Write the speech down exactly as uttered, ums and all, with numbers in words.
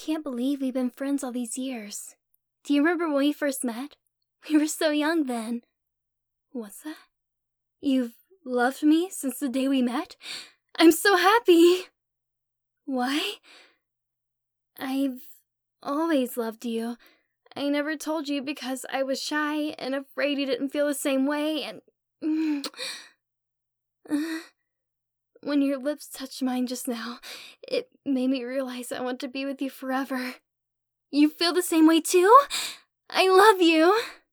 can't believe we've been friends all these years. Do you remember when we first met? We were so young then. What's that? You've loved me since the day we met? I'm so happy! Why? I've always loved you. I never told you because I was shy and afraid you didn't feel the same way, and... When your lips touched mine just now, it made me realize I want to be with you forever. You feel the same way too? I love you!